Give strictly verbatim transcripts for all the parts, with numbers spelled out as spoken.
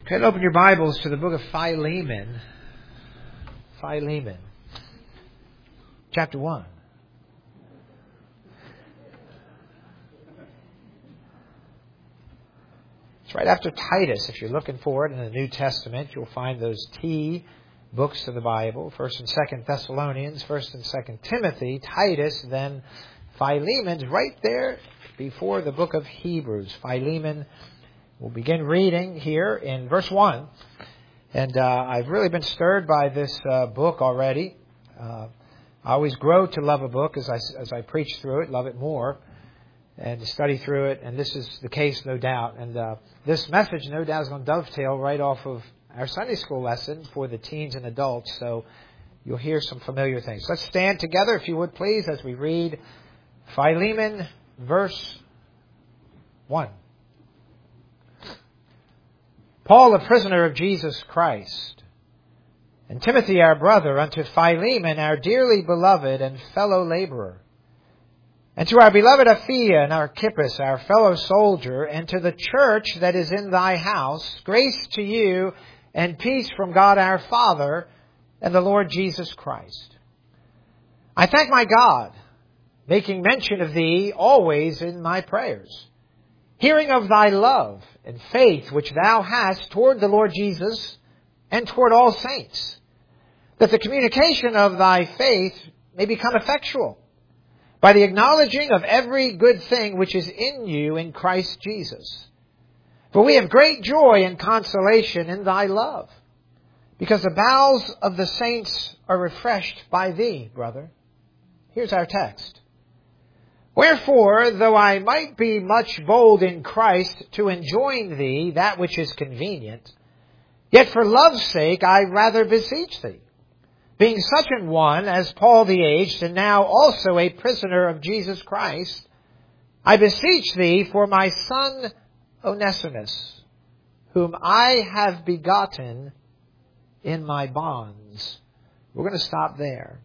Go ahead and open your Bibles to the book of Philemon. Philemon. Chapter one. It's right after Titus. If you're looking for it in the New Testament, you'll find those T books of the Bible. First and Second Thessalonians, First and Second Timothy, Titus, then Philemon's right there before the book of Hebrews. Philemon. We'll begin reading here in verse one. And uh, I've really been stirred by this uh, book already. Uh, I always grow to love a book as I, as I preach through it, love it more, and study through it. And this is the case, no doubt. And uh, this message, no doubt, is going to dovetail right off of our Sunday school lesson for the teens and adults. So you'll hear some familiar things. Let's stand together, if you would, please, as we read Philemon, verse one. Paul, a prisoner of Jesus Christ, and Timothy, our brother, unto Philemon, our dearly beloved and fellow laborer, and to our beloved Apphia and Archippus, our fellow soldier, and to the church that is in thy house, grace to you and peace from God our Father and the Lord Jesus Christ. I thank my God, making mention of thee always in my prayers, hearing of thy love and faith which thou hast toward the Lord Jesus and toward all saints, that the communication of thy faith may become effectual by the acknowledging of every good thing which is in you in Christ Jesus. For we have great joy and consolation in thy love, because the bowels of the saints are refreshed by thee, brother. Here's our text. Wherefore, though I might be much bold in Christ to enjoin thee that which is convenient, yet for love's sake I rather beseech thee, being such an one as Paul the aged, and now also a prisoner of Jesus Christ, I beseech thee for my son Onesimus, whom I have begotten in my bonds. We're going to stop there.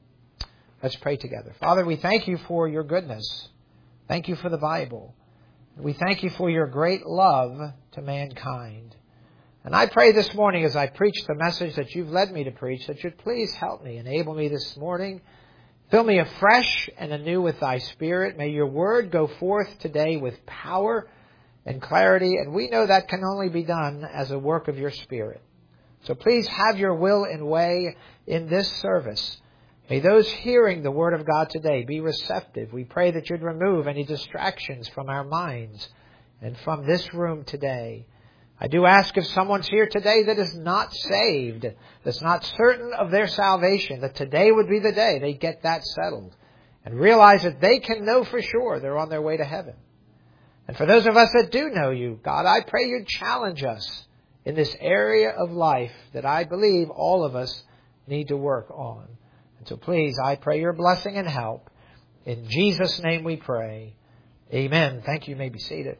Let's pray together. Father, we thank you for your goodness. Thank you for the Bible. We thank you for your great love to mankind. And I pray this morning as I preach the message that you've led me to preach, that you'd please help me, enable me this morning. Fill me afresh and anew with thy Spirit. May your word go forth today with power and clarity. And we know that can only be done as a work of your Spirit. So please have your will and way in this service. May those hearing the Word of God today be receptive. We pray that you'd remove any distractions from our minds and from this room today. I do ask if someone's here today that is not saved, that's not certain of their salvation, that today would be the day they get that settled and realize that they can know for sure they're on their way to heaven. And for those of us that do know you, God, I pray you'd challenge us in this area of life that I believe all of us need to work on. So please, I pray your blessing and help. In Jesus' name we pray. Amen. Thank you. You may be seated.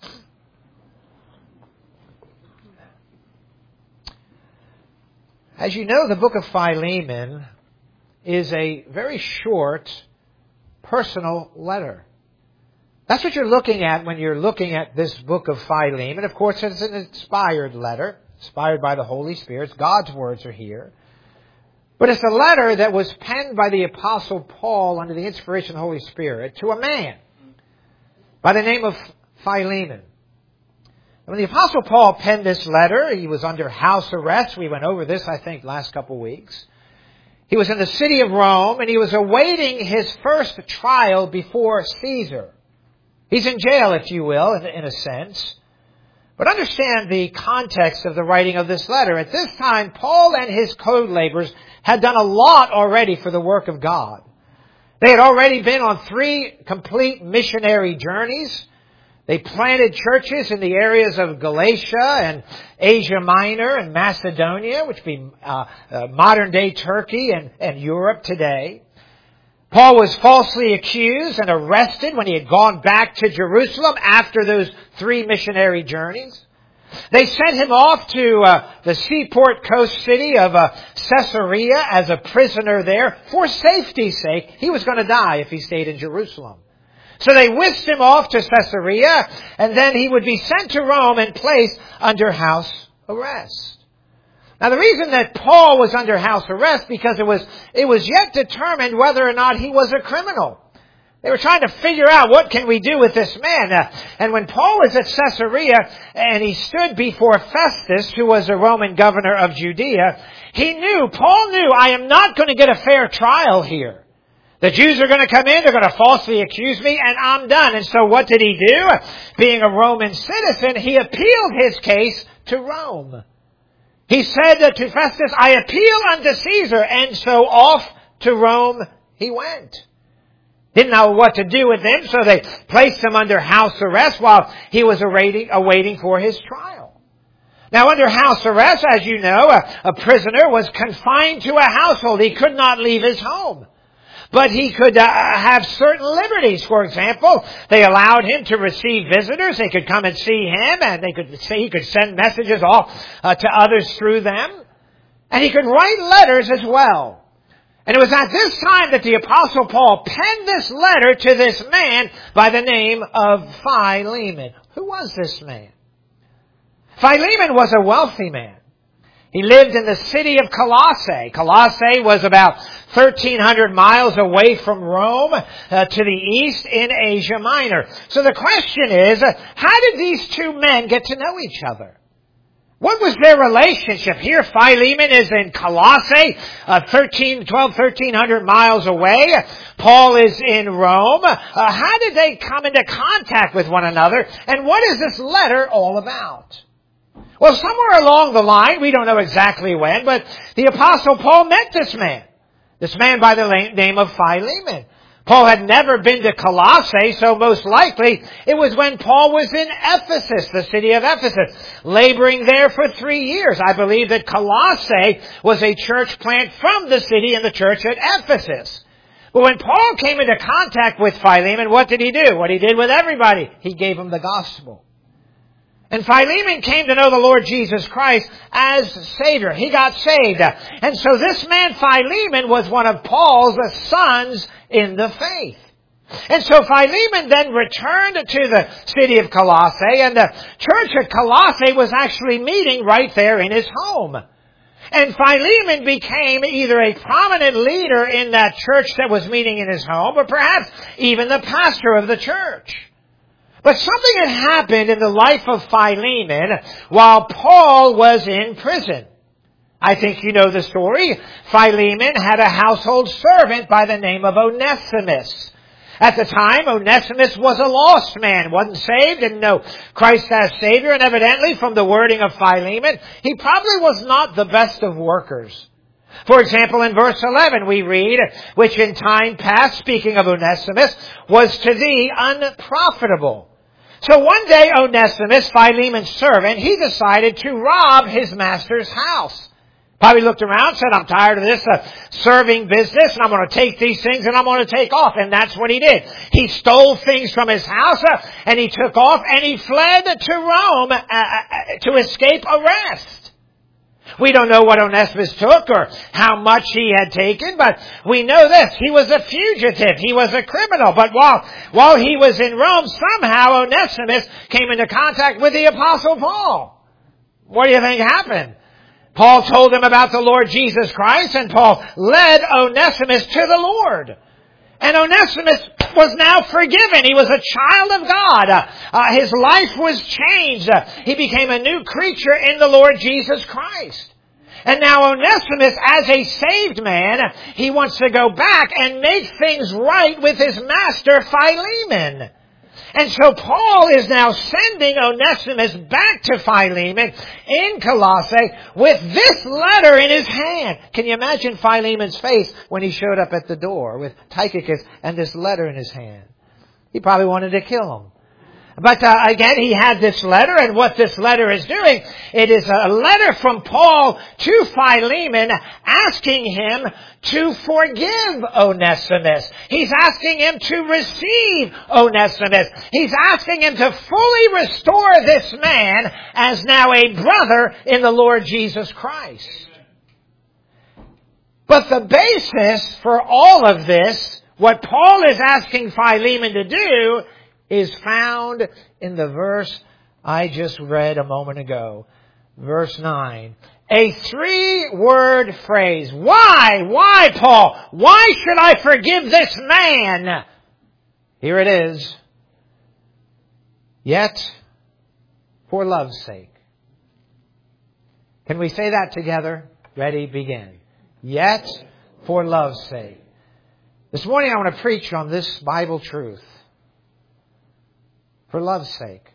As you know, the book of Philemon is a very short, personal letter. That's what you're looking at when you're looking at this book of Philemon. Of course, it's an inspired letter, inspired by the Holy Spirit. God's words are here. But it's a letter that was penned by the Apostle Paul under the inspiration of the Holy Spirit to a man by the name of Philemon. When the Apostle Paul penned this letter, he was under house arrest. We went over this, I think, last couple of weeks. He was in the city of Rome, and he was awaiting his first trial before Caesar. He's in jail, if you will, in, in a sense. But understand the context of the writing of this letter. At this time, Paul and his co-laborers had done a lot already for the work of God. They had already been on three complete missionary journeys. They planted churches in the areas of Galatia and Asia Minor and Macedonia, which would be uh, uh, modern-day Turkey and, and Europe today. Paul was falsely accused and arrested when he had gone back to Jerusalem after those three missionary journeys. They sent him off to uh, the seaport coast city of uh, Caesarea as a prisoner there for safety's sake. He was going to die if he stayed in Jerusalem. So they whisked him off to Caesarea, and then he would be sent to Rome and placed under house arrest. Now the reason that Paul was under house arrest, because it was, it was yet determined whether or not he was a criminal. They were trying to figure out, what can we do with this man? Uh, and when Paul was at Caesarea and he stood before Festus, who was a Roman governor of Judea, he knew, Paul knew, I am not going to get a fair trial here. The Jews are going to come in, they're going to falsely accuse me, and I'm done. And so what did he do? Being a Roman citizen, he appealed his case to Rome. He said to Festus, I appeal unto Caesar, and so off to Rome he went. Didn't know what to do with him, so they placed him under house arrest while he was awaiting, awaiting for his trial. Now, under house arrest, as you know, a, a prisoner was confined to a household. He could not leave his home. But he could uh, have certain liberties. For example, they allowed him to receive visitors. They could come and see him, and they could say he could send messages off uh, to others through them. And he could write letters as well. And it was at this time that the Apostle Paul penned this letter to this man by the name of Philemon. Who was this man? Philemon was a wealthy man. He lived in the city of Colossae. Colossae was about thirteen hundred miles away from Rome uh, to the east in Asia Minor. So the question is, uh, how did these two men get to know each other? What was their relationship? Here, Philemon is in Colossae, uh, thirteen, twelve, thirteen hundred miles away. Paul is in Rome. Uh, how did they come into contact with one another? And what is this letter all about? Well, somewhere along the line, we don't know exactly when, but the Apostle Paul met this man. This man by the name of Philemon. Paul had never been to Colossae, so most likely it was when Paul was in Ephesus, the city of Ephesus, laboring there for three years. I believe that Colossae was a church plant from the city and the church at Ephesus. But when Paul came into contact with Philemon, what did he do? What he did with everybody. He gave him the gospel. And Philemon came to know the Lord Jesus Christ as Savior. He got saved. And so this man Philemon was one of Paul's sons in the faith. And so Philemon then returned to the city of Colossae, and the church at Colossae was actually meeting right there in his home. And Philemon became either a prominent leader in that church that was meeting in his home, or perhaps even the pastor of the church. But something had happened in the life of Philemon while Paul was in prison. I think you know the story. Philemon had a household servant by the name of Onesimus. At the time, Onesimus was a lost man, wasn't saved, didn't know Christ as Savior, and evidently from the wording of Philemon, he probably was not the best of workers. For example, in verse eleven we read, which in time past, speaking of Onesimus, was to thee unprofitable. So one day Onesimus, Philemon's servant, he decided to rob his master's house. Probably looked around, said, I'm tired of this uh, serving business, and I'm going to take these things and I'm going to take off. And that's what he did. He stole things from his house, uh, and he took off, and he fled to Rome uh, uh, to escape arrest. We don't know what Onesimus took or how much he had taken, but we know this. He was a fugitive. He was a criminal. But while, while he was in Rome, somehow Onesimus came into contact with the Apostle Paul. What do you think happened? Paul told him about the Lord Jesus Christ, and Paul led Onesimus to the Lord. And Onesimus was now forgiven. He was a child of God. Uh, uh, his life was changed. Uh, he became a new creature in the Lord Jesus Christ. And now Onesimus, as a saved man, he wants to go back and make things right with his master Philemon. And so Paul is now sending Onesimus back to Philemon in Colossae with this letter in his hand. Can you imagine Philemon's face when he showed up at the door with Tychicus and this letter in his hand? He probably wanted to kill him. But uh, again, he had this letter, and what this letter is doing, it is a letter from Paul to Philemon asking him to forgive Onesimus. He's asking him to receive Onesimus. He's asking him to fully restore this man as now a brother in the Lord Jesus Christ. But the basis for all of this, what Paul is asking Philemon to do, is found in the verse I just read a moment ago. verse nine. A three-word phrase. Why? Why, Paul? Why should I forgive this man? Here it is. Yet, for love's sake. Can we say that together? Ready, begin. Yet, for love's sake. This morning I want to preach on this Bible truth. For love's sake.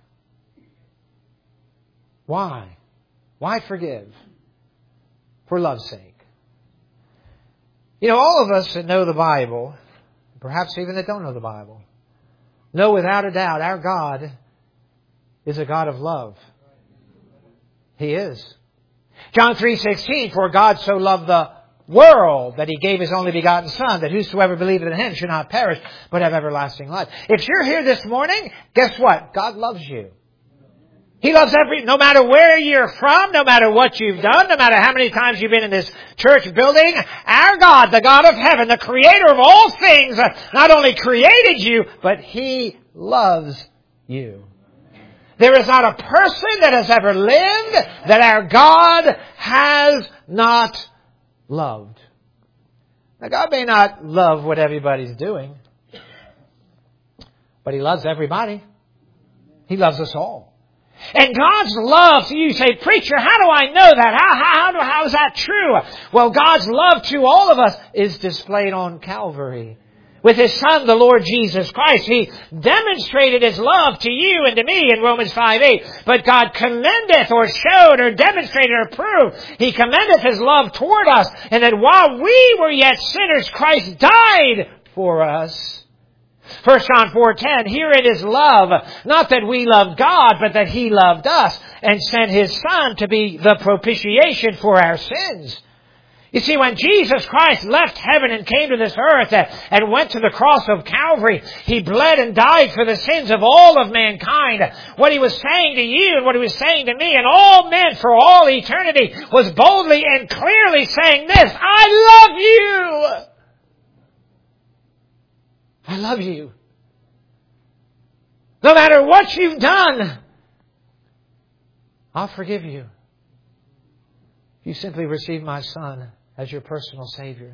Why? Why forgive? For love's sake. You know, all of us that know the Bible, perhaps even that don't know the Bible, know without a doubt our God is a God of love. He is. John three sixteen, for God so loved the world that He gave His only begotten Son, that whosoever believeth in Him should not perish, but have everlasting life. If you're here this morning, guess what? God loves you. He loves every, no matter where you're from, no matter what you've done, no matter how many times you've been in this church building, our God, the God of heaven, the creator of all things, not only created you, but He loves you. There is not a person that has ever lived that our God has not loved. Now, God may not love what everybody's doing, but He loves everybody. He loves us all. And God's love to you, say, preacher, how do I know that? How, how, how, do, how is that true? Well, God's love to all of us is displayed on Calvary. With His Son, the Lord Jesus Christ, He demonstrated His love to you and to me in Romans five eight. But God commendeth or showed or demonstrated or proved, He commendeth His love toward us. And that while we were yet sinners, Christ died for us. First John four ten, herein is love, not that we loved God, but that He loved us and sent His Son to be the propitiation for our sins. You see, when Jesus Christ left heaven and came to this earth and went to the cross of Calvary, He bled and died for the sins of all of mankind. What He was saying to you and what He was saying to me and all men for all eternity was boldly and clearly saying this, I love you! I love you. No matter what you've done, I'll forgive you. You simply receive my Son as your personal Savior.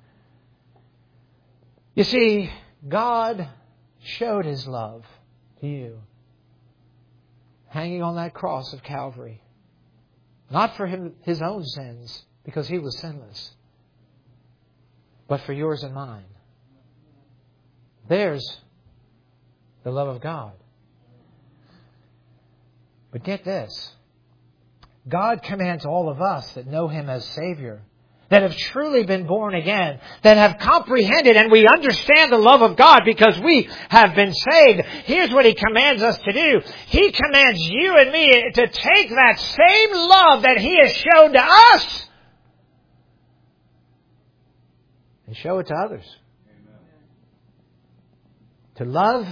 You see, God showed His love to you, hanging on that cross of Calvary. Not for him, His own sins, because He was sinless, but for yours and mine. There's the love of God. But get this. God commands all of us that know Him as Savior, that have truly been born again, that have comprehended and we understand the love of God because we have been saved. Here's what He commands us to do. He commands you and me to take that same love that He has shown to us and show it to others. To love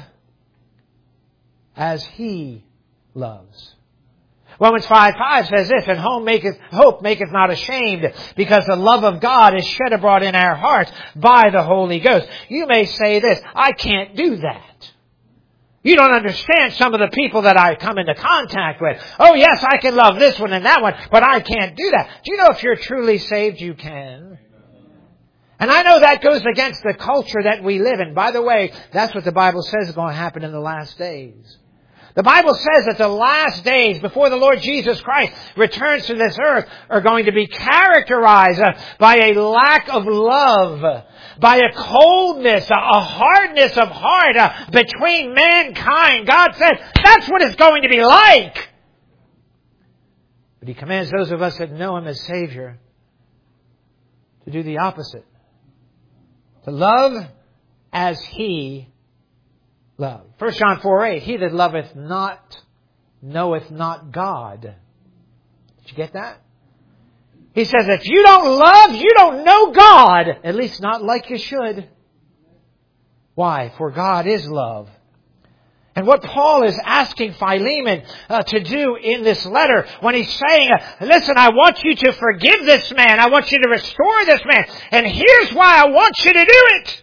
as He loves. Romans five five says this, and hope maketh, hope maketh not ashamed, because the love of God is shed abroad in our hearts by the Holy Ghost. You may say this, I can't do that. You don't understand some of the people that I come into contact with. Oh yes, I can love this one and that one, but I can't do that. Do you know if you're truly saved, you can? And I know that goes against the culture that we live in. By the way, that's what the Bible says is going to happen in the last days. The Bible says that the last days before the Lord Jesus Christ returns to this earth are going to be characterized by a lack of love, by a coldness, a hardness of heart between mankind. God said that's what it's going to be like. But He commands those of us that know Him as Savior to do the opposite. To love as He loved. First John four eight, he that loveth not knoweth not God. Did you get that? He says if you don't love, you don't know God. At least not like you should. Why? For God is love. And what Paul is asking Philemon uh, to do in this letter, when he's saying, uh, listen, I want you to forgive this man. I want you to restore this man. And here's why I want you to do it.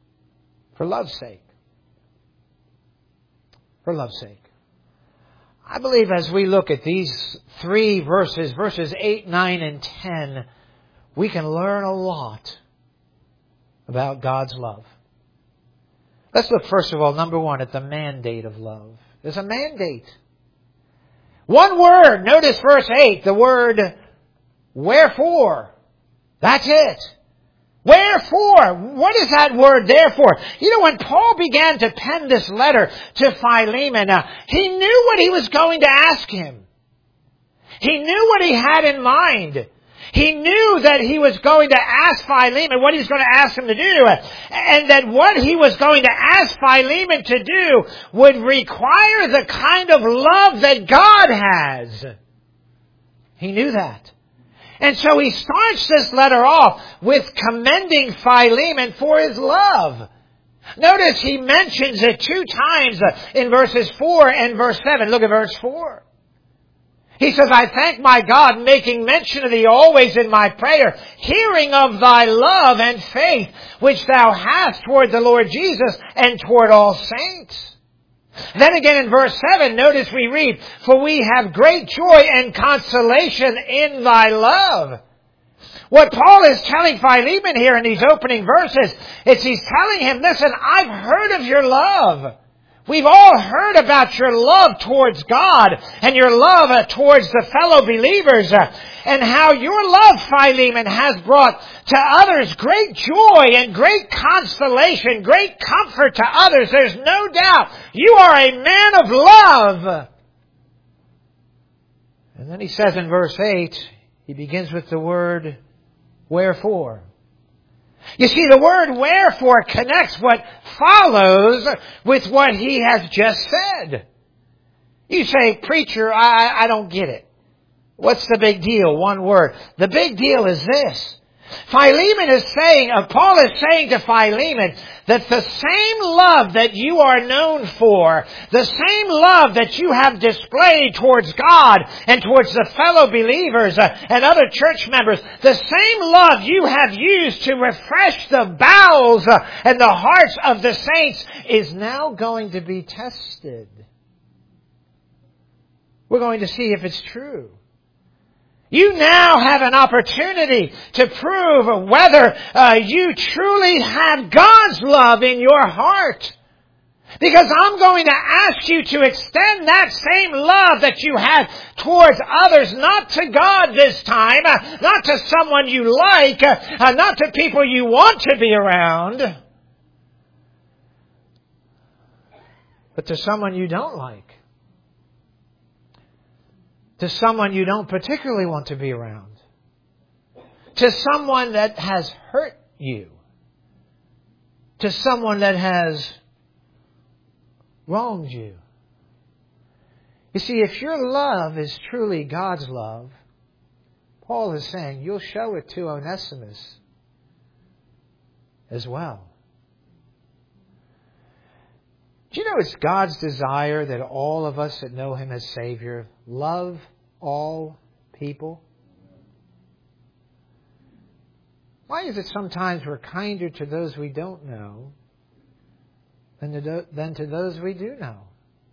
For love's sake. For love's sake. I believe as we look at these three verses, verses eight, nine, and ten, we can learn a lot about God's love. Let's look first of all, number one, at the mandate of love. There's a mandate. One word. Notice verse eight, the word wherefore. That's it. Wherefore? What is that word therefore? You know, when Paul began to pen this letter to Philemon, uh, he knew what he was going to ask him. He knew what he had in mind. He knew that he was going to ask Philemon what he was going to ask him to do. And that what he was going to ask Philemon to do would require the kind of love that God has. He knew that. And so he starts this letter off with commending Philemon for his love. Notice he mentions it two times in verses four and verse seven. Look at verse four. He says, I thank my God, making mention of thee always in my prayer, hearing of thy love and faith, which thou hast toward the Lord Jesus and toward all saints. Then again in verse seven, notice we read, for we have great joy and consolation in thy love. What Paul is telling Philemon here in these opening verses is he's telling him, listen, I've heard of your love. We've all heard about your love towards God and your love uh, towards the fellow believers uh, and how your love, Philemon, has brought to others great joy and great consolation, great comfort to others. There's no doubt you are a man of love. And then he says in verse eight, he begins with the word wherefore. You see, the word wherefore connects what follows with what he has just said. You say, preacher, I, I don't get it. What's the big deal? One word. The big deal is this. Philemon is saying, uh, Paul is saying to Philemon that the same love that you are known for, the same love that you have displayed towards God and towards the fellow believers uh, and other church members, the same love you have used to refresh the bowels uh, and the hearts of the saints is now going to be tested. We're going to see if it's true. You now have an opportunity to prove whether uh, you truly have God's love in your heart. Because I'm going to ask you to extend that same love that you had towards others, not to God this time, uh, not to someone you like, uh, uh, not to people you want to be around, but to someone you don't like. To someone you don't particularly want to be around. To someone that has hurt you. To someone that has wronged you. You see, if your love is truly God's love, Paul is saying you'll show it to Onesimus as well. Do you know it's God's desire that all of us that know Him as Savior love all people? Why is it sometimes we're kinder to those we don't know than to, than to those we do know?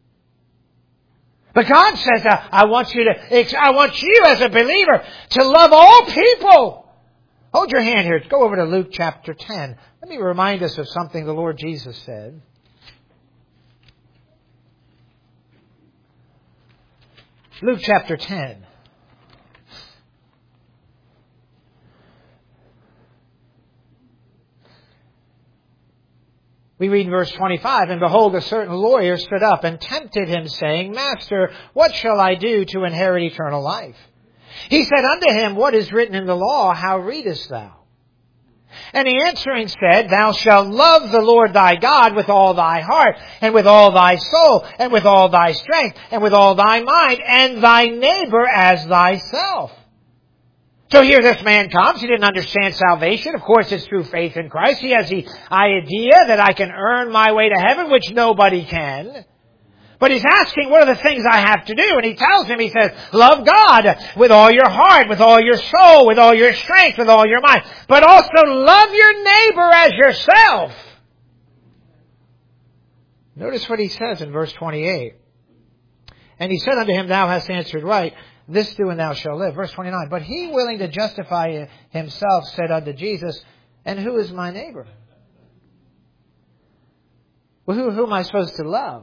But God says, I want you to, I want you as a believer to love all people. Hold your hand here. Go over to Luke chapter ten. Let me remind us of something the Lord Jesus said. Luke chapter ten. We read in verse twenty-five, and behold, a certain lawyer stood up and tempted him, saying, Master, what shall I do to inherit eternal life? He said unto him, What is written in the law? How readest thou? And he answering said, Thou shalt love the Lord thy God with all thy heart, and with all thy soul, and with all thy strength, and with all thy mind, and thy neighbor as thyself. So here this man comes. He didn't understand salvation. Of course, it's through faith in Christ. He has the idea that I can earn my way to heaven, which nobody can. But he's asking, what are the things I have to do? And he tells him, he says, love God with all your heart, with all your soul, with all your strength, with all your mind. But also love your neighbor as yourself. Notice what he says in verse twenty-eight. And he said unto him, Thou hast answered right. This do and thou shalt live. Verse twenty-nine. But he, willing to justify himself, said unto Jesus, And who is my neighbor? Well, who, who am I supposed to love?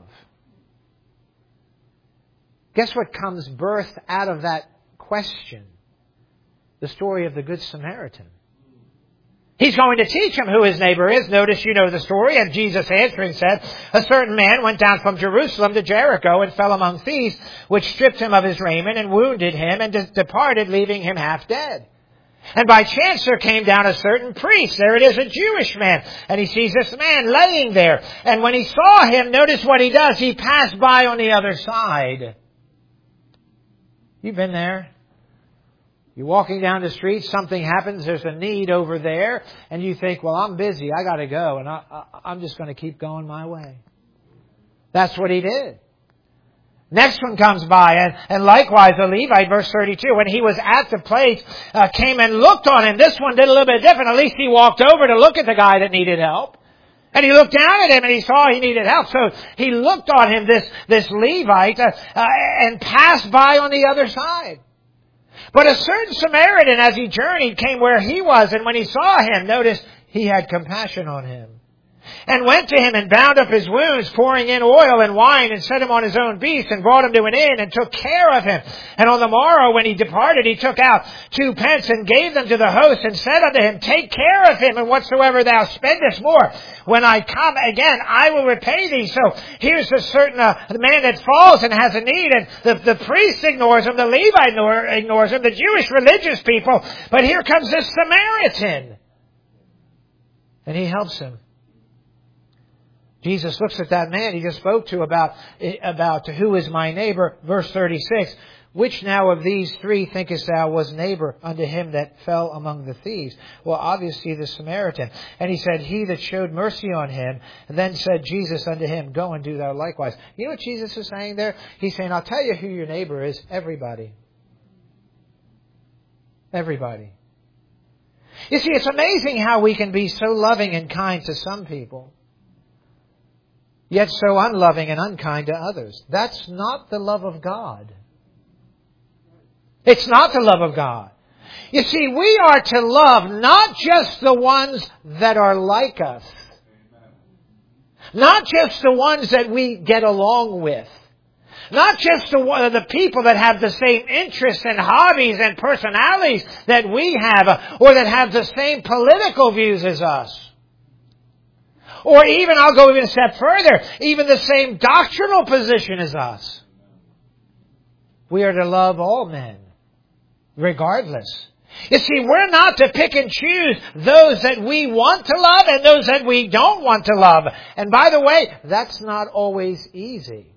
Guess what comes birthed out of that question? The story of the Good Samaritan. He's going to teach him who his neighbor is. Notice you know the story. And Jesus answering said, A certain man went down from Jerusalem to Jericho and fell among thieves, which stripped him of his raiment and wounded him and de- departed, leaving him half dead. And by chance there came down a certain priest. There it is, a Jewish man. And he sees this man laying there. And when he saw him, notice what he does. He passed by on the other side. You've been there. You're walking down the street, something happens, there's a need over there, and you think, well, I'm busy, I got to go, and I, I, I'm just going to keep going my way. That's what he did. Next one comes by, and, and likewise a Levite, verse thirty-two, when he was at the place, uh, came and looked on him. This one did a little bit different. At least he walked over to look at the guy that needed help. And he looked down at him and he saw he needed help. So he looked on him, this, this Levite, uh, uh, and passed by on the other side. But a certain Samaritan, as he journeyed, came where he was, and when he saw him, notice, he had compassion on him. And went to him and bound up his wounds, pouring in oil and wine, and set him on his own beast, and brought him to an inn, and took care of him. And on the morrow, when he departed, he took out two pence, and gave them to the host, and said unto him, Take care of him, and whatsoever thou spendest more, when I come again, I will repay thee. So here's a certain uh, the man that falls and has a need, and the, the priest ignores him, the Levite ignores him, the Jewish religious people, but here comes this Samaritan. And he helps him. Jesus looks at that man he just spoke to about, about who is my neighbor. Verse thirty-six, Which now of these three thinkest thou was neighbor unto him that fell among the thieves? Well, obviously the Samaritan. And he said, He that showed mercy on him. And then said Jesus unto him, Go and do thou likewise. You know what Jesus is saying there? He's saying, I'll tell you who your neighbor is. Everybody. Everybody. You see, it's amazing how we can be so loving and kind to some people, yet so unloving and unkind to others. That's not the love of God. It's not the love of God. You see, we are to love not just the ones that are like us. Not just the ones that we get along with. Not just the, the people that have the same interests and hobbies and personalities that we have, or that have the same political views as us. Or even, I'll go even a step further, even the same doctrinal position as us. We are to love all men, regardless. You see, we're not to pick and choose those that we want to love and those that we don't want to love. And by the way, that's not always easy.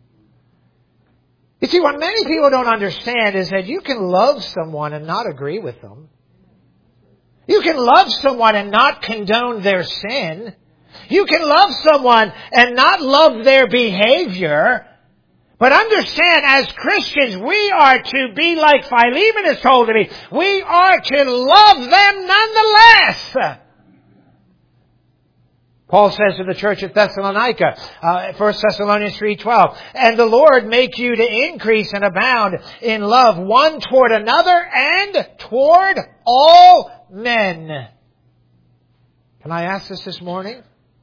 You see, what many people don't understand is that you can love someone and not agree with them. You can love someone and not condone their sin. You can love someone and not love their behavior. But understand, as Christians, we are to be like Philemon is told to be. We are to love them nonetheless. Paul says to the church at Thessalonica, uh, First Thessalonians three twelve, And the Lord make you to increase and abound in love one toward another and toward all men. Can I ask this this morning?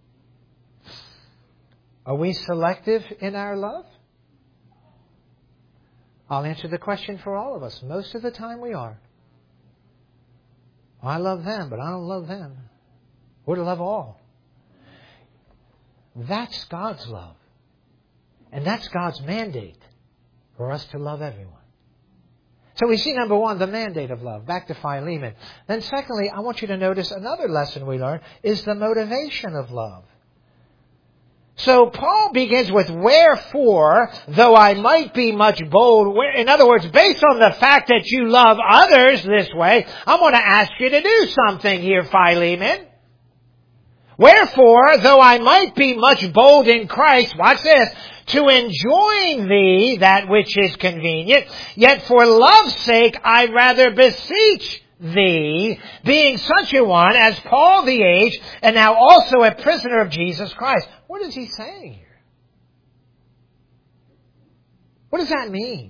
Are we selective in our love? I'll answer the question for all of us. Most of the time we are. I love them, but I don't love them. We're to love all. That's God's love. And that's God's mandate for us to love everyone. So we see, number one, the mandate of love. Back to Philemon. Then secondly, I want you to notice another lesson we learn is the motivation of love. So Paul begins with, Wherefore, though I might be much bold, in other words, based on the fact that you love others this way, I'm going to ask you to do something here, Philemon. Wherefore, though I might be much bold in Christ, watch this, to enjoin thee that which is convenient, yet for love's sake I rather beseech thee, being such a one as Paul the aged, and now also a prisoner of Jesus Christ. What is he saying here? What does that mean?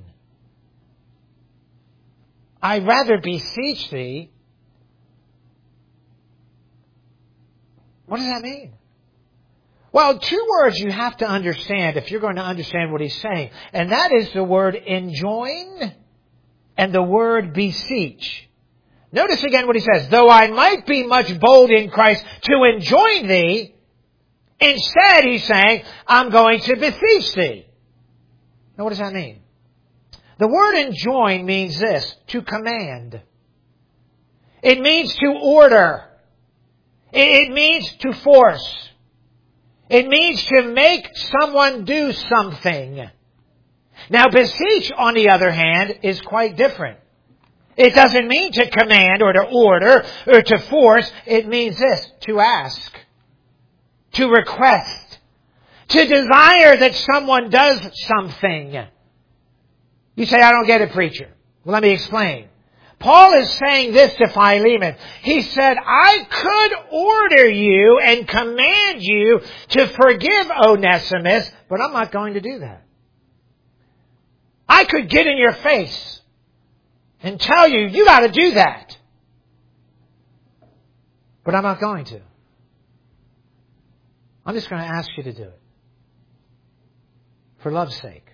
I rather beseech thee. What does that mean? Well, two words you have to understand if you're going to understand what he's saying. And that is the word enjoin and the word beseech. Notice again what he says. Though I might be much bold in Christ to enjoin thee, instead he's saying, I'm going to beseech thee. Now what does that mean? The word enjoin means this, to command. It means to order. It means to force. It means to make someone do something. Now, beseech, on the other hand, is quite different. It doesn't mean to command or to order or to force. It means this, to ask, to request, to desire that someone does something. You say, I don't get it, preacher. Well, let me explain. Paul is saying this to Philemon. He said, I could order you and command you to forgive Onesimus, but I'm not going to do that. I could get in your face and tell you, you got to do that. But I'm not going to. I'm just going to ask you to do it. For love's sake.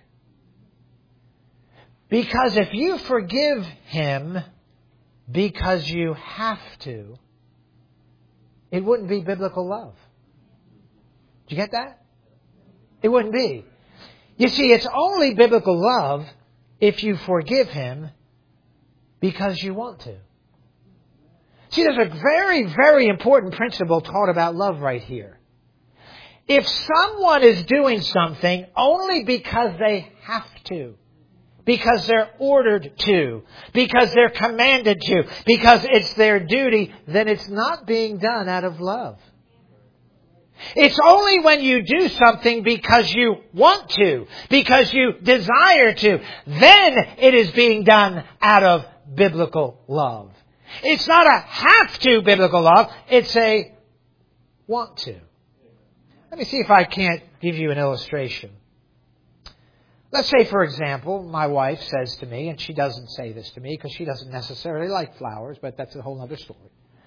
Because if you forgive him because you have to, it wouldn't be biblical love. Did you get that? It wouldn't be. You see, it's only biblical love if you forgive him because you want to. See, there's a very, very important principle taught about love right here. If someone is doing something only because they have to, because they're ordered to, because they're commanded to, because it's their duty, then it's not being done out of love. It's only when you do something because you want to, because you desire to, then it is being done out of biblical love. It's not a have to biblical love, it's a want to. Let me see if I can't give you an illustration. Let's say, for example, my wife says to me, and she doesn't say this to me because she doesn't necessarily like flowers, but that's a whole other story.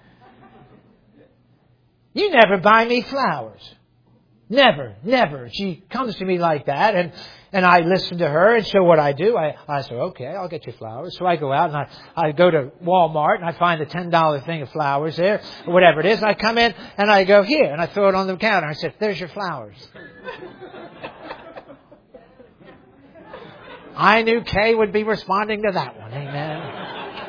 You never buy me flowers. Never, never. She comes to me like that, and, and I listen to her, and so what I do, I, I say, okay, I'll get you flowers. So I go out, and I, I go to Walmart, and I find a ten dollar thing of flowers there, or whatever it is, and I come in, and I go, here, and I throw it on the counter. I said, there's your flowers. I knew Kay would be responding to that one. Amen.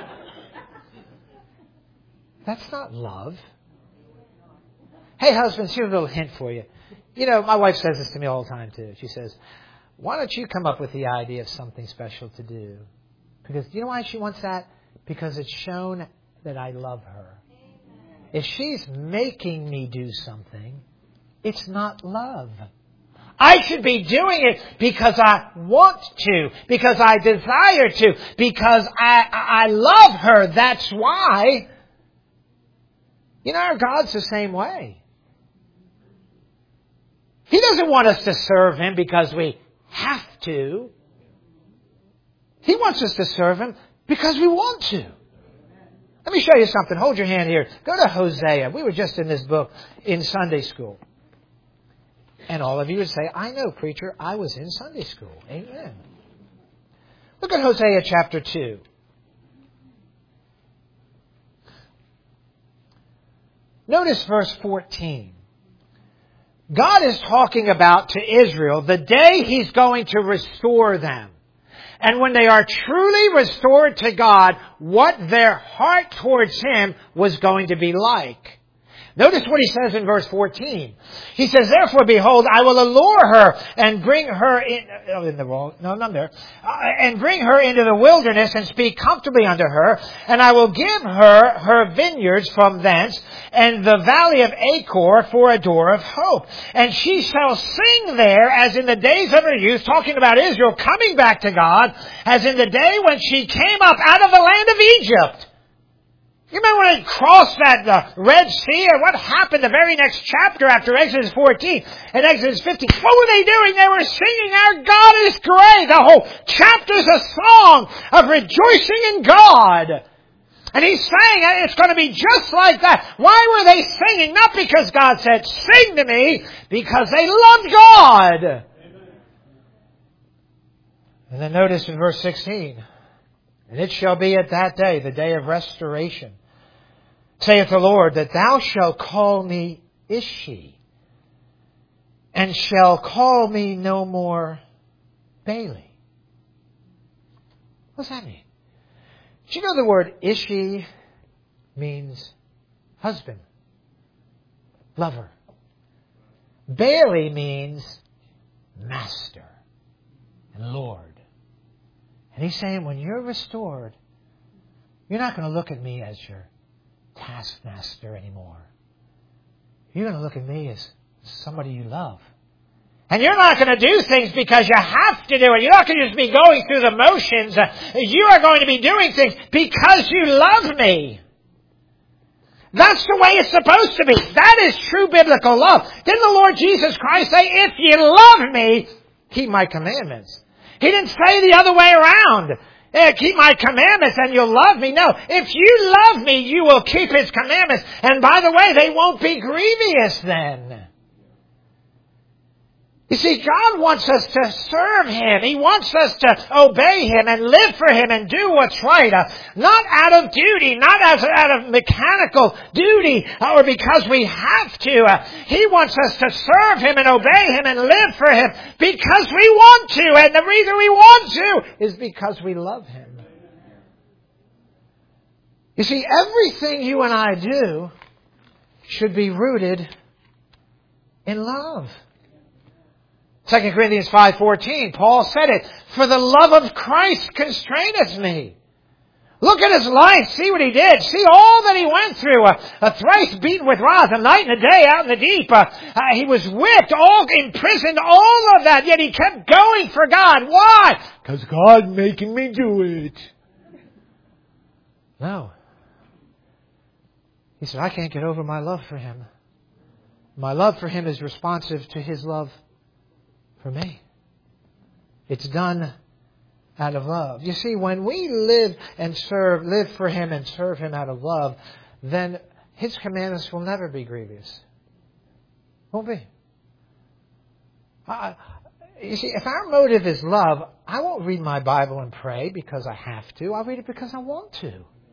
That's not love. Hey, husbands, here's a little hint for you. You know, my wife says this to me all the time, too. She says, why don't you come up with the idea of something special to do? Because, you know why she wants that? Because it's shown that I love her. If she's making me do something, it's not love. I should be doing it because I want to, because I desire to, because I, I love her. That's why. You know, our God's the same way. He doesn't want us to serve him because we have to. He wants us to serve him because we want to. Let me show you something. Hold your hand here. Go to Hosea. We were just in this book in Sunday school. And all of you would say, I know, preacher, I was in Sunday school. Amen. Look at Hosea chapter two. Notice verse fourteen. God is talking about to Israel the day He's going to restore them. And when they are truly restored to God, what their heart towards Him was going to be like. Notice what he says in verse fourteen. He says, therefore, behold, I will allure her and bring her in, oh, in the wrong, no, not there, uh, and bring her into the wilderness and speak comfortably unto her. And I will give her her vineyards from thence and the valley of Achor for a door of hope. And she shall sing there as in the days of her youth, talking about Israel coming back to God, as in the day when she came up out of the land of Egypt. You remember when they crossed that uh, Red Sea, or what happened the very next chapter after Exodus fourteen and Exodus fifteen? What were they doing? They were singing, "Our God is great." The whole chapter's a song of rejoicing in God. And he's saying it's going to be just like that. Why were they singing? Not because God said, "Sing to me," because they loved God. Amen. And then notice in verse sixteen, "And it shall be at that day, the day of restoration, saith the Lord, that thou shalt call me Ishi, and shall call me no more Baali." What does that mean? Do you know the word Ishi means husband, lover? Baali means master and Lord. And he's saying, when you're restored, you're not going to look at me as your taskmaster anymore. You're going to look at me as somebody you love. And you're not going to do things because you have to do it. You're not going to just be going through the motions. You are going to be doing things because you love me. That's the way it's supposed to be. That is true biblical love. Didn't the Lord Jesus Christ say, "If you love me, keep my commandments"? He didn't say the other way around. Eh, keep my commandments and you'll love me. No, if you love me, you will keep His commandments. And by the way, they won't be grievous then. You see, God wants us to serve Him. He wants us to obey Him and live for Him and do what's right. Uh, not out of duty, not as out of mechanical duty uh, or because we have to. Uh, he wants us to serve Him and obey Him and live for Him because we want to. And the reason we want to is because we love Him. You see, everything you and I do should be rooted in love. Second Corinthians five fourteen, Paul said it, "For the love of Christ constraineth me." Look at his life. See what he did. See all that he went through. A, a thrice beaten with rods, a night and a day out in the deep. Uh, uh, he was whipped, all imprisoned, all of that. Yet he kept going for God. Why? Because God making me do it. No. He said, I can't get over my love for Him. My love for Him is responsive to His love for me. It's done out of love. You see, when we live and serve, live for Him and serve Him out of love, then His commandments will never be grievous. Won't be. Uh, you see, if our motive is love, I won't read my Bible and pray because I have to. I'll read it because I want to.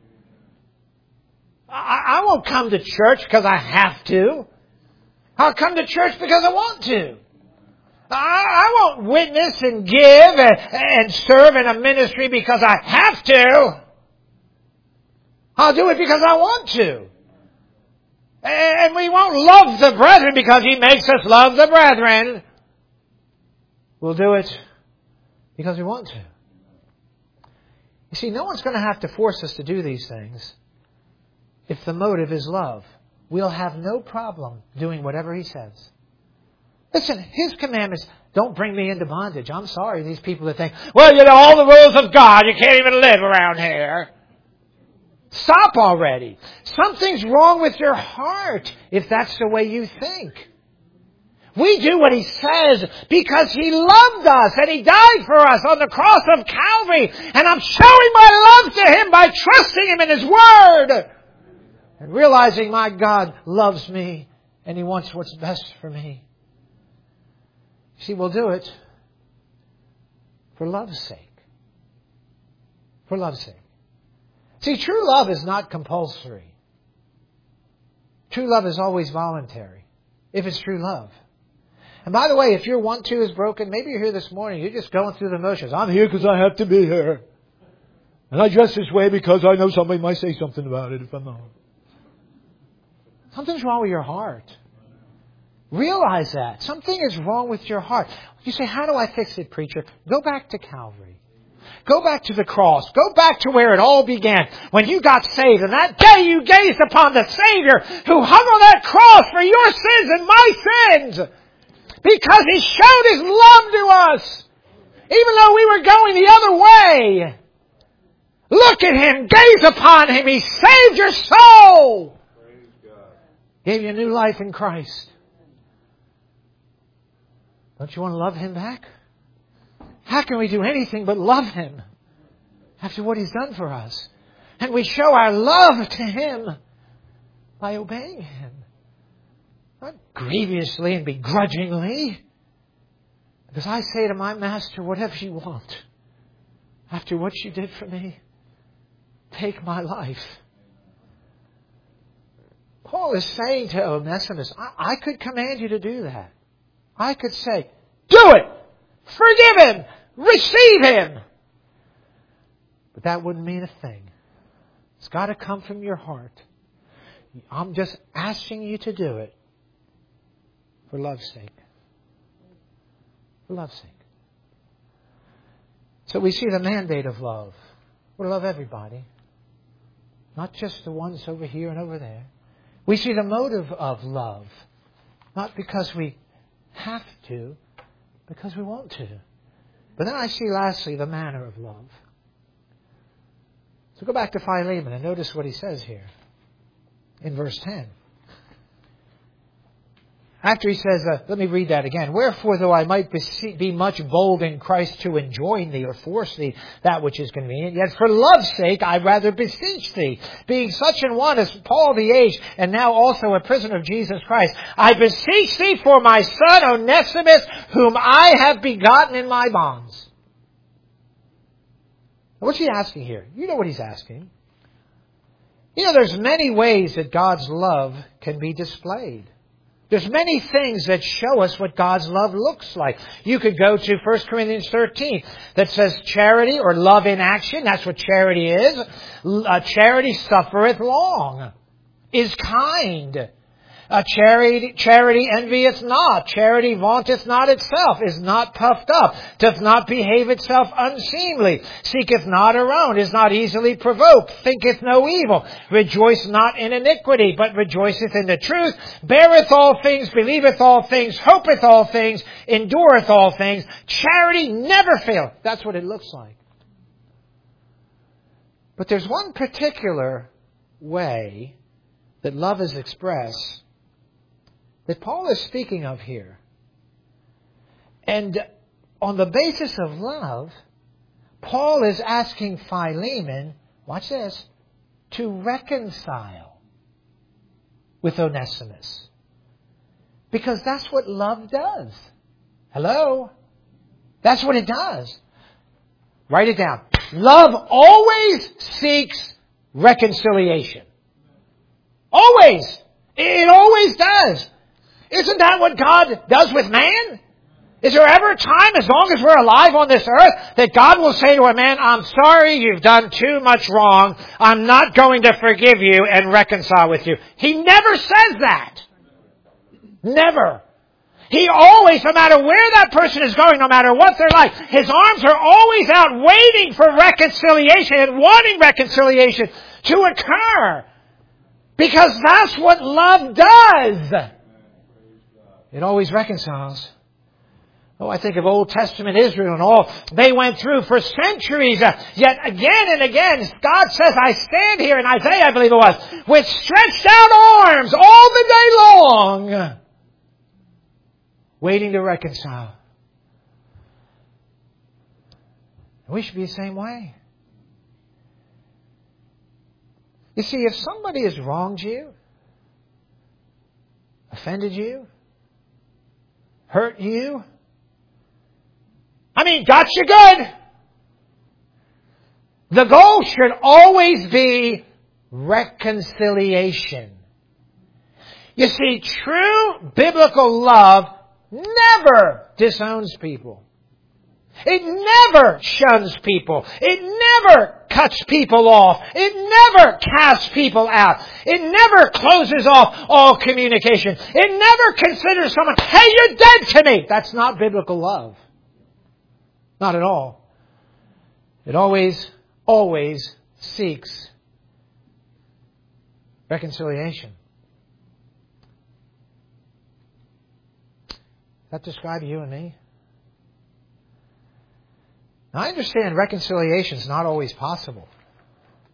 I, I won't come to church because I have to. I'll come to church because I want to. I won't witness and give and, and serve in a ministry because I have to. I'll do it because I want to. And we won't love the brethren because He makes us love the brethren. We'll do it because we want to. You see, no one's going to have to force us to do these things if the motive is love. We'll have no problem doing whatever He says. Listen, His commandments don't bring me into bondage. I'm sorry, these people that think, well, you know, all the rules of God, you can't even live around here. Stop already. Something's wrong with your heart if that's the way you think. We do what He says because He loved us and He died for us on the cross of Calvary. And I'm showing my love to Him by trusting Him in His Word and realizing my God loves me and He wants what's best for me. See, we'll do it for love's sake. For love's sake. See, true love is not compulsory. True love is always voluntary, if it's true love. And by the way, if your want to is broken, maybe you're here this morning, you're just going through the motions. I'm here because I have to be here. And I dress this way because I know somebody might say something about it if I'm not. Something's wrong with your heart. Realize that. Something is wrong with your heart. You say, how do I fix it, preacher? Go back to Calvary. Go back to the cross. Go back to where it all began. When you got saved. And that day you gazed upon the Savior who hung on that cross for your sins and my sins. Because He showed His love to us. Even though we were going the other way. Look at Him. Gaze upon Him. He saved your soul. Praise God. Gave you a new life in Christ. Don't you want to love Him back? How can we do anything but love Him after what He's done for us? And we show our love to Him by obeying Him. Not grievously and begrudgingly. Because I say to my Master, whatever you want, after what you did for me, take my life. Paul is saying to Onesimus, I, I could command you to do that. I could say, do it! Forgive him! Receive him! But that wouldn't mean a thing. It's got to come from your heart. I'm just asking you to do it for love's sake. For love's sake. So we see the mandate of love. We're to love everybody. Not just the ones over here and over there. We see the motive of love. Not because we have to, because we want to. But then I see lastly the manner of love. So go back to Philemon and notice what he says here in verse ten. After he says, uh, let me read that again. Wherefore, though I might be much bold in Christ to enjoin thee or force thee that which is convenient, yet for love's sake I rather beseech thee, being such an one as Paul the aged, and now also a prisoner of Jesus Christ, I beseech thee for my son Onesimus, whom I have begotten in my bonds. What's he asking here? You know what he's asking. You know, there's many ways that God's love can be displayed. There's many things that show us what God's love looks like. You could go to First Corinthians thirteen that says charity or love in action. That's what charity is. Uh, charity suffereth long, is kind. Uh, charity, charity envieth not. Charity vaunteth not itself, is not puffed up, doth not behave itself unseemly, seeketh not her own, is not easily provoked, thinketh no evil, rejoiceth not in iniquity, but rejoiceth in the truth, beareth all things, believeth all things, hopeth all things, endureth all things. Charity never faileth. That's what it looks like. But there's one particular way that love is expressed that Paul is speaking of here. And on the basis of love, Paul is asking Philemon, watch this, to reconcile with Onesimus. Because that's what love does. Hello? That's what it does. Write it down. Love always seeks reconciliation. Always. It always does. Isn't that what God does with man? Is there ever a time, as long as we're alive on this earth, that God will say to a man, I'm sorry, you've done too much wrong. I'm not going to forgive you and reconcile with you. He never says that. Never. He always, no matter where that person is going, no matter what they're like, his arms are always out waiting for reconciliation and wanting reconciliation to occur. Because that's what love does. It always reconciles. Oh, I think of Old Testament Israel and all they went through for centuries. Uh, yet again and again, God says, I stand here in Isaiah, I believe it was, with stretched out arms all the day long, waiting to reconcile. We should be the same way. You see, if somebody has wronged you, offended you, hurt you, I mean, got you good, the goal should always be reconciliation. You see, true biblical love never disowns people. It never shuns people. It never cuts people off. It never casts people out. It never closes off all communication. It never considers someone, hey, you're dead to me. That's not biblical love. Not at all. It always, always seeks reconciliation. Does that describe you and me? Now, I understand reconciliation is not always possible.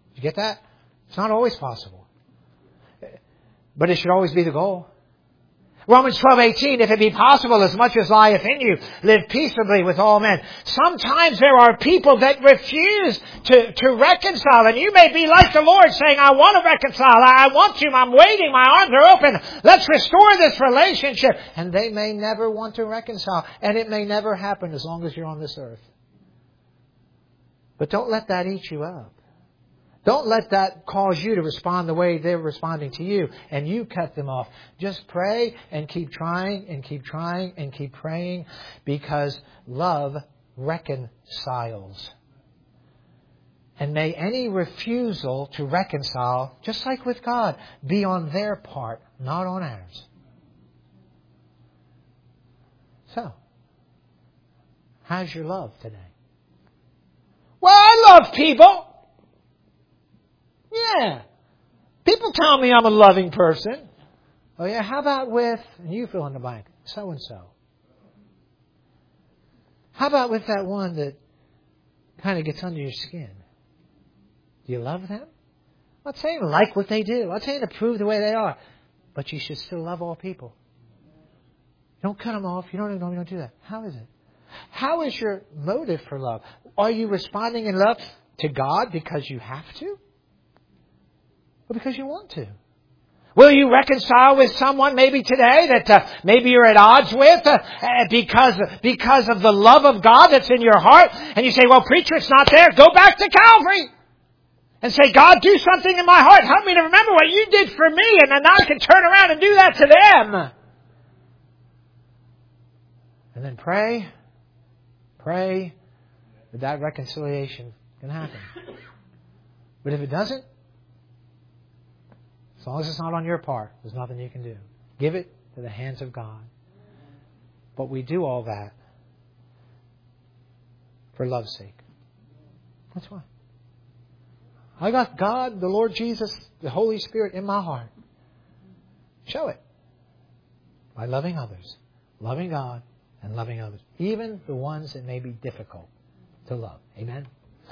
You get that? It's not always possible. But it should always be the goal. Romans twelve eighteen, if it be possible, as much as lieth in you, live peaceably with all men. Sometimes there are people that refuse to, to reconcile. And you may be like the Lord saying, I want to reconcile. I, I want to. I'm waiting. My arms are open. Let's restore this relationship. And they may never want to reconcile. And it may never happen as long as you're on this earth. But don't let that eat you up. Don't let that cause you to respond the way they're responding to you and you cut them off. Just pray and keep trying and keep trying and keep praying, because love reconciles. And may any refusal to reconcile, just like with God, be on their part, not on ours. So, how's your love today? Well, I love people. Yeah. People tell me I'm a loving person. Oh yeah, how about with, and you fill in the blank, so and so. How about with that one that kind of gets under your skin? Do you love them? I'm not saying like what they do. I'm not saying approve the way they are. But you should still love all people. You don't cut them off. You don't, no, you don't do that. How is it? How is your motive for love? Are you responding in love to God because you have to? Or because you want to? Will you reconcile with someone maybe today that uh, maybe you're at odds with uh, because, because of the love of God that's in your heart? And you say, well, preacher, it's not there. Go back to Calvary. And say, God, do something in my heart. Help me to remember what you did for me. And then I can turn around and do that to them. And then pray. Pray that that reconciliation can happen. But if it doesn't, as long as it's not on your part, there's nothing you can do. Give it to the hands of God. But we do all that for love's sake. That's why. I got God, the Lord Jesus, the Holy Spirit in my heart. Show it by loving others, loving God, and loving others. Even the ones that may be difficult to love. Amen?